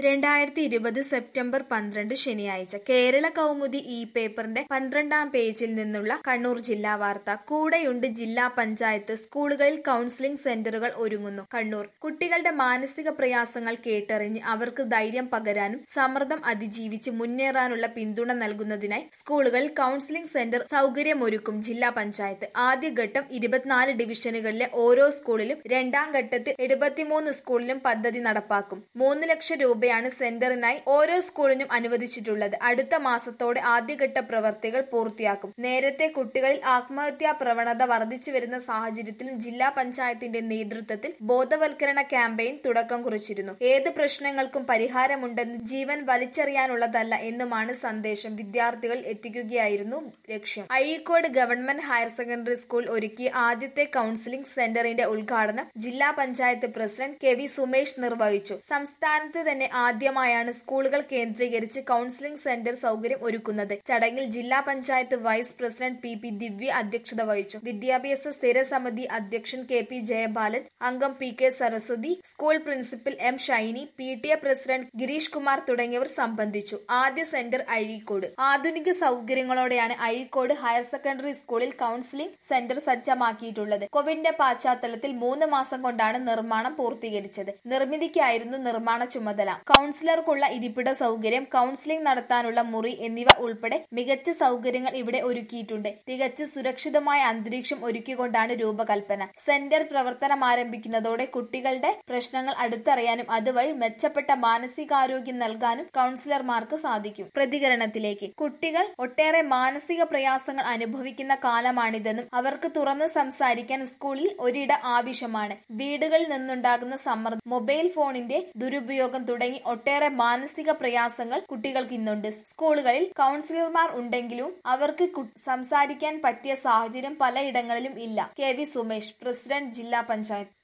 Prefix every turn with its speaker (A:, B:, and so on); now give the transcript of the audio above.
A: 2020 September 12 ശനിയാഴ്ച കേരള കൗമുദി പേപ്പറിന്റെ 12-ാം പേജിൽ നിന്നുള്ള കണ്ണൂർ ജില്ലാ വാർത്ത. കൂടെയുണ്ട് ജില്ലാ പഞ്ചായത്ത്. സ്കൂളുകളിൽ കൗൺസിലിംഗ് സെന്ററുകൾ ഒരുങ്ങുന്നു. കണ്ണൂർ. കുട്ടികളുടെ മാനസിക പ്രയാസങ്ങൾ കേട്ടറിഞ്ഞ് അവർക്ക് ധൈര്യം പകരാനും സമ്മർദ്ദം അതിജീവിച്ച് മുന്നേറാനുള്ള പിന്തുണ നൽകുന്നതിനായി സ്കൂളുകളിൽ കൗൺസിലിംഗ് സെന്റർ സൗകര്യമൊരുക്കും ജില്ലാ പഞ്ചായത്ത്. ആദ്യഘട്ടം 24 ഡിവിഷനുകളിലെ ഓരോ സ്കൂളിലും, രണ്ടാം ഘട്ടത്തിൽ 73 സ്കൂളിലും പദ്ധതി നടപ്പാക്കും. 3 ലക്ഷം രൂപയാണ് സെന്ററിനായി ഓരോ സ്കൂളിനും അനുവദിച്ചിട്ടുള്ളത്. അടുത്ത മാസത്തോടെ ആദ്യഘട്ട പ്രവൃത്തികൾ പൂർത്തിയാക്കും. നേരത്തെ കുട്ടികളിൽ ആത്മഹത്യാ പ്രവണത വർദ്ധിച്ചുവരുന്ന സാഹചര്യത്തിലും ജില്ലാ പഞ്ചായത്തിന്റെ നേതൃത്വത്തിൽ ബോധവൽക്കരണ ക്യാമ്പയിൻ തുടക്കം കുറിച്ചിരുന്നു. ഏത് പ്രശ്നങ്ങൾക്കും പരിഹാരമുണ്ടെന്ന്, ജീവൻ വലിച്ചെറിയാനുള്ളതല്ല എന്നുമാണ് സന്ദേശം വിദ്യാർത്ഥികളിൽ എത്തിക്കുകയായിരുന്നു ലക്ഷ്യം. Azhikode government higher secondary school ഒരുക്കിയ ആദ്യത്തെ കൗൺസിലിംഗ് സെന്ററിന്റെ ഉദ്ഘാടനം ജില്ലാ പഞ്ചായത്ത് പ്രസിഡന്റ് കെ.വി. സുമേഷ് നിർവഹിച്ചു. സംസ്ഥാനത്ത് തന്നെ ആദ്യമായാണ് സ്കൂളുകൾ കേന്ദ്രീകരിച്ച് കൗൺസിലിംഗ് സെന്റർ സൗകര്യം ഒരുക്കുന്നത്. ചടങ്ങിൽ ജില്ലാ panchayat vice president P Divya അധ്യക്ഷത വഹിച്ചു. വിദ്യാഭ്യാസ സ്ഥിരസമിതി അധ്യക്ഷൻ കെ.പി. ജയബാലൻ, അംഗം P K. Saraswathi, school principal M. Shiny, P T A. President Girish Kumar തുടങ്ങിയവർ സംബന്ധിച്ചു. ആദ്യ സെന്റർ അഴീക്കോട്. ആധുനിക സൗകര്യങ്ങളോടെയാണ് അഴീക്കോട് ഹയർ സെക്കൻഡറി സ്കൂളിൽ കൗൺസിലിംഗ് സെന്റർ സജ്ജമാക്കിയിട്ടുള്ളത്. കോവിഡിന്റെ പശ്ചാത്തലത്തിൽ 3 മാസം കൊണ്ടാണ് നിർമ്മാണം പൂർത്തീകരിച്ചത്. നിർമ്മിതിക്കായിരുന്നു നിർമ്മാണ ചുമതല. കൗൺസിലർക്കുള്ള ഇരിപ്പിട സൗകര്യം, കൗൺസിലിംഗ് നടത്താനുള്ള മുറി എന്നിവ ഉൾപ്പെടെ മികച്ച സൗകര്യങ്ങൾ ഇവിടെ ഒരുക്കിയിട്ടുണ്ട്. തികച്ചും സുരക്ഷിതമായ അന്തരീക്ഷം ഒരുക്കിക്കൊണ്ടാണ് രൂപകൽപ്പന. സെന്റർ പ്രവർത്തനമാരംഭിക്കുന്നതോടെ കുട്ടികളുടെ പ്രശ്നങ്ങൾ അടുത്തറിയാനും അതുവഴി മെച്ചപ്പെട്ട മാനസികാരോഗ്യം നൽകാനും കൗൺസിലർമാർക്ക് സാധിക്കും. പ്രതികരണത്തിലേക്ക്. കുട്ടികൾ ഒട്ടേറെ മാനസിക പ്രയാസങ്ങൾ അനുഭവിക്കുന്ന കാലമാണിതെന്നും അവർക്ക് തുറന്നു സംസാരിക്കാൻ സ്കൂളിൽ ഒരിട ആവശ്യമാണ്. വീടുകളിൽ നിന്നുണ്ടാകുന്ന സമ്മർദ്ദം, മൊബൈൽ ഫോണിന്റെ ദുരുപയോഗം തുടങ്ങി ഒട്ടേറെ മാനസിക പ്രയാസങ്ങൾ കുട്ടികൾക്ക് ഇന്നുണ്ട്. സ്കൂളുകളിൽ കൗൺസിലർമാർ ഉണ്ടെങ്കിലും അവർക്ക് സംസാരിക്കാൻ പറ്റിയ സാഹചര്യം പലയിടങ്ങളിലും ഇല്ല. കെ.വി. സുമേഷ്, പ്രസിഡന്റ്, ജില്ലാ പഞ്ചായത്ത്.